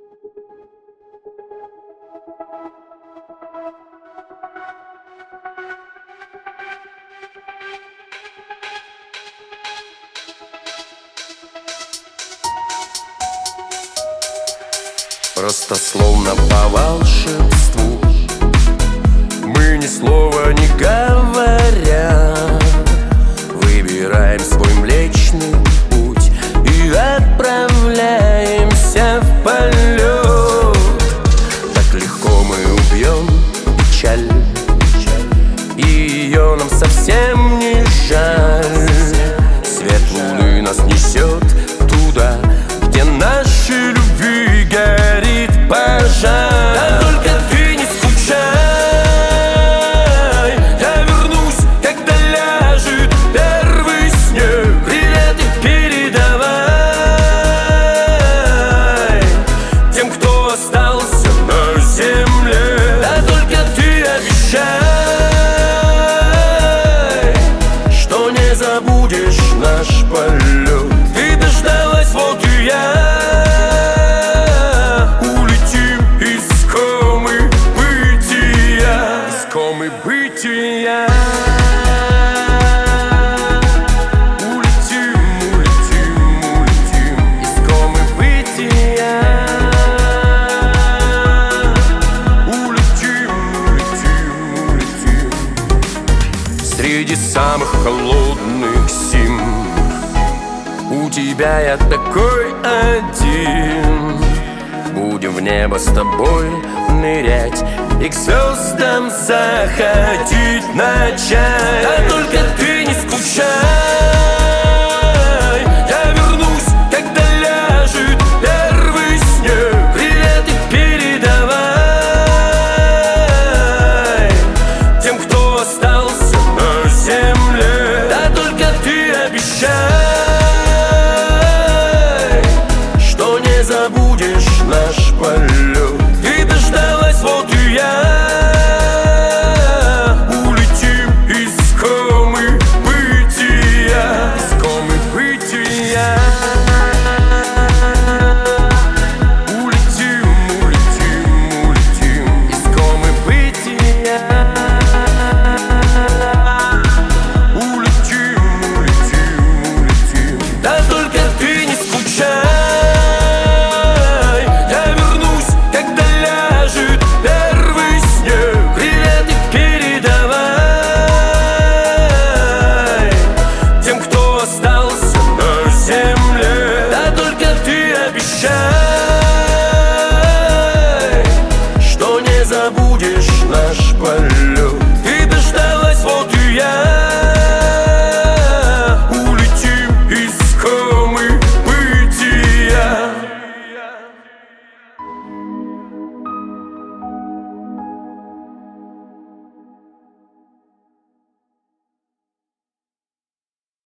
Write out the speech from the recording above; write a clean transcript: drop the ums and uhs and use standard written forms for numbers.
Просто словно по волшебству, мы ни слова не говоря выбираем свой Млечный Путь и отправляемся в полет. Так легко мы убьем печаль, и ее нам совсем не жаль. Свет луны нас несет туда, где нашей любви горит пожар. Да только ты не скучай, я вернусь, когда ляжет первый снег. Приветы передавай тем, кто остался на земле. Да только ты обещай, что не забудешь наш полет. Ты дождалась, вот и я. Бытия. Улетим, улетим, улетим из комы бытия. Улетим, улетим, улетим. Среди самых холодных зим у тебя я такой один. Будем в небо с тобой нырять и к звездам заходить начать. Да только ты не скучай, я вернусь, когда ляжет первый снег. Приветы передавай тем, кто остался на земле. Да только ты обещай, что не забудешь наш полет.